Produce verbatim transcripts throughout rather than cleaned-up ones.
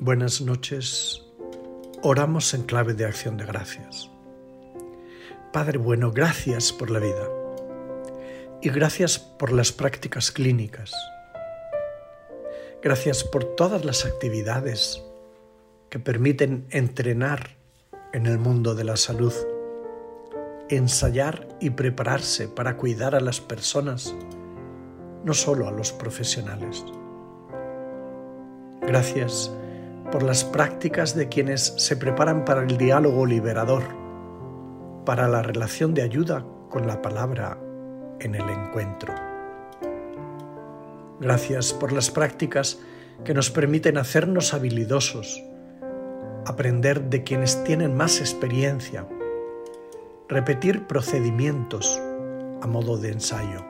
Buenas noches. Oramos en clave de acción de gracias. Padre bueno, gracias por la vida y gracias por las prácticas clínicas. Gracias por todas las actividades que permiten entrenar en el mundo de la salud, ensayar y prepararse para cuidar a las personas, no solo a los profesionales. Gracias por las prácticas de quienes se preparan para el diálogo liberador, para la relación de ayuda con la palabra en el encuentro. Gracias por las prácticas que nos permiten hacernos habilidosos, aprender de quienes tienen más experiencia, repetir procedimientos a modo de ensayo.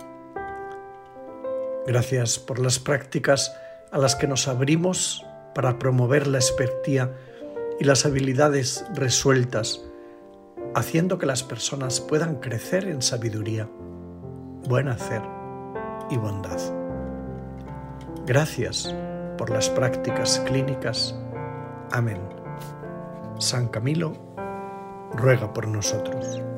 Gracias por las prácticas a las que nos abrimos para promover la expertía y las habilidades resueltas, haciendo que las personas puedan crecer en sabiduría, buen hacer y bondad. Gracias por las prácticas clínicas. Amén. San Camilo ruega por nosotros.